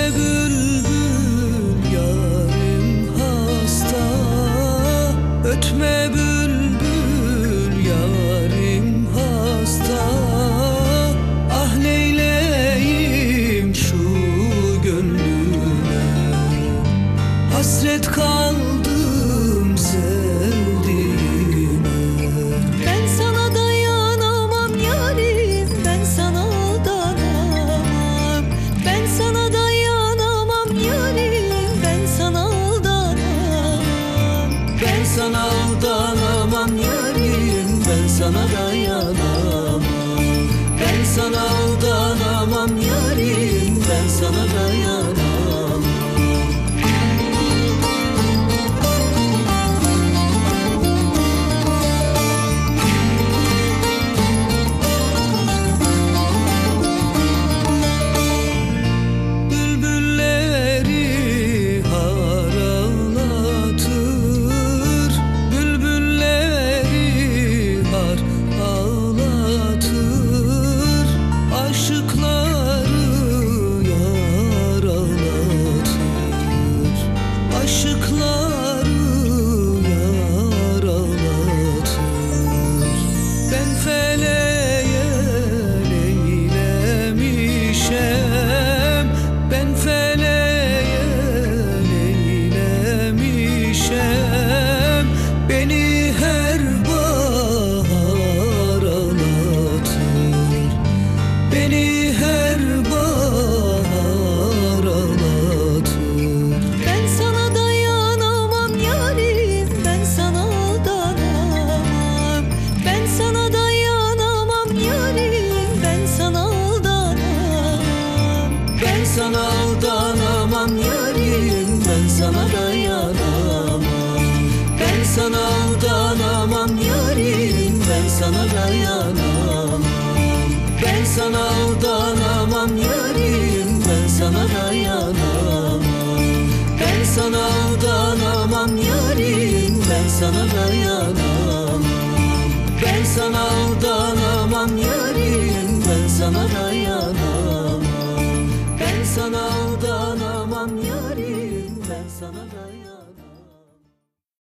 Ötme bülbül yarim hasta, ötme bülbül yarim hasta. Ah neyleyim şu gönlüme, hasret kaldım sevdiğime. Ben sana dayanamam yarim, ben sana aldanamam. Ben sana dayanamam yarim, ben sana aldanamam. Ben sana aldanamam yarim, ben sana dayanamam. Ben sana aldanamam yarim, ben sana dayanamam. Bülbülleri ağlatır, bülbülleri ağlatır, aşıkları yaralatır, aşıkları yaralatır. Ben feleğe leylemişem, ben feleğe leylemişem. Beni her bahar ağlatır, beni her bahar ağlatır. Ben sana dayanamam yarim, ben sana aldanamam. Ben sana dayanamam yarim, ben sana aldanamam. Ben sana aldanamam yarim, ben sana dayanamam. Ben sana aldanamam yarim, ben sana dayanamam. Ben sana aldanamam yarim, ben sana dayanamam. Ben sana aldanamam yarim, ben sana dayanamam. Ben sana aldanamam yarim, ben sana dayanamam. Ben sana aldanamam yarim, ben sana dayanamam.